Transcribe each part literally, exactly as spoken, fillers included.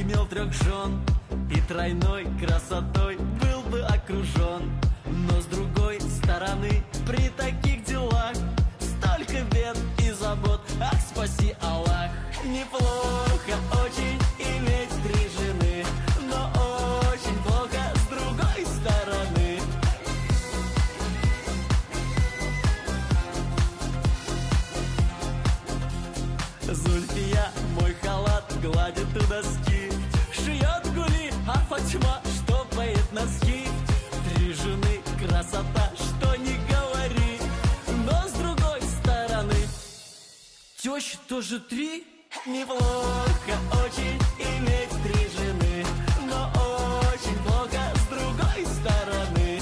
имел трех жен и тройной красотой был бы окружен. Но с другой стороны, при таких делах столько бед и забот, ах, спаси Аллах. Неплохо очень иметь три жены, но очень плохо с другой стороны. Зульфия мой халат гладит у доски, шьет гули, а Фатьма штопает носки. Три жены красота, что не говори, но с другой стороны тещи тоже три. Неплохо очень иметь три жены, но очень плохо с другой стороны.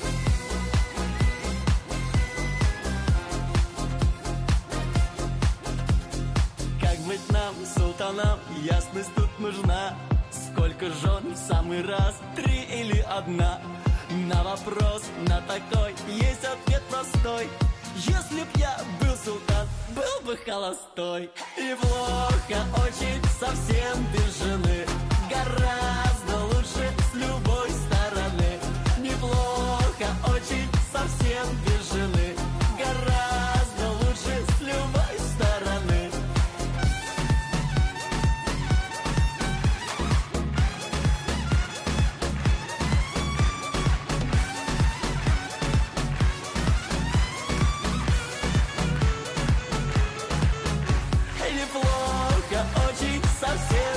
Как быть нам, султанам, ясность тут нужна. Сколько жен в самый раз, три или одна? На вопрос, на такой, есть ответ простой: если б я был султан, был бы холостой. И плохо очень совсем без жены, гораздо лучше с любой стороны. Неплохо очень совсем без жены, гораздо лучше с любой стороны. Неплохо очень совсем